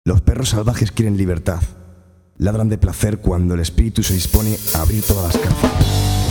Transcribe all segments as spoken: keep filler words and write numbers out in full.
Los perros salvajes quieren libertad. Ladran de placer cuando el espíritu se dispone a abrir todas las cárceles.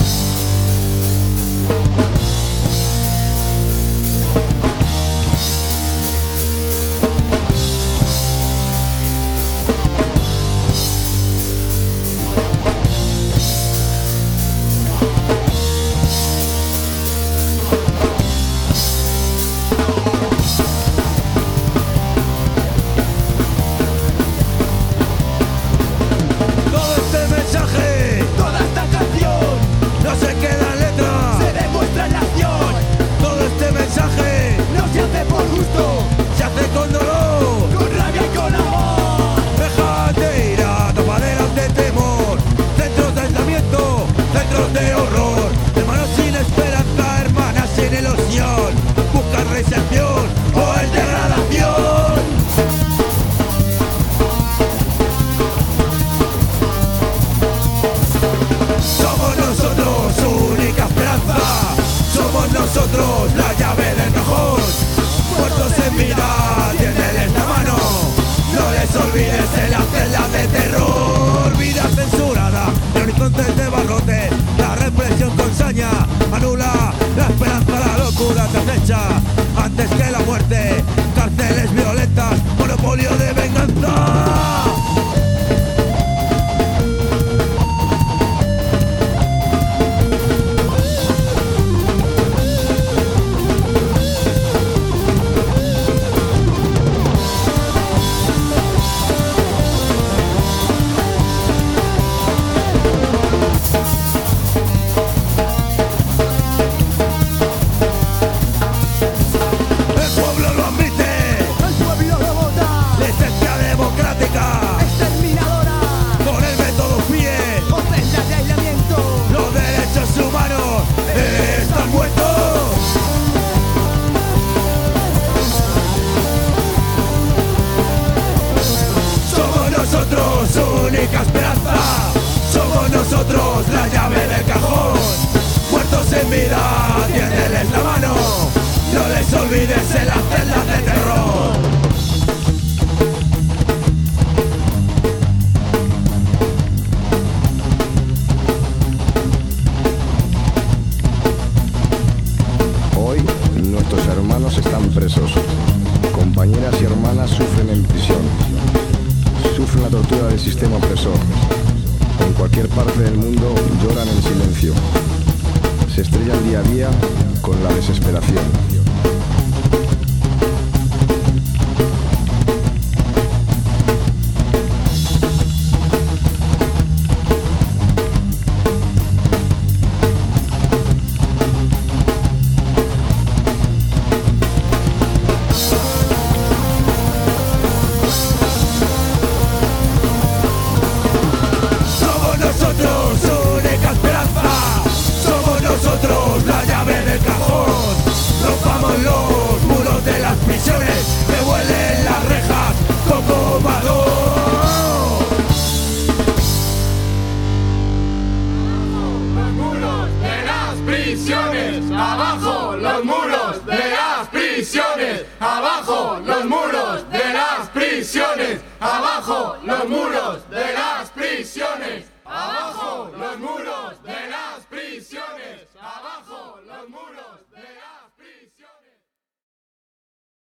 Nosotros la llave del cajón, muertos en vida, tiéndeles la mano, no les olvides en la celda de terror. Vida censurada, de horizontes de barrote, la represión con saña anula la esperanza, la locura te acecha antes que la muerte, cárceles violentas, monopolio de venganza. Su única esperanza, somos nosotros la llave del cajón, muertos en vida, tiéndeles la mano, no les olvides en las celdas de terror. Hoy nuestros hermanos están presos, compañeras y hermanas sufren en prisión. Sufren la tortura del sistema opresor. En cualquier parte del mundo lloran en silencio. Se estrellan día a día con la desesperación. La llave del cajón, rompamos los muros de las prisiones, que vuelen las rejas con comador. Los muros de las prisiones, abajo los muros de las prisiones, abajo los muros.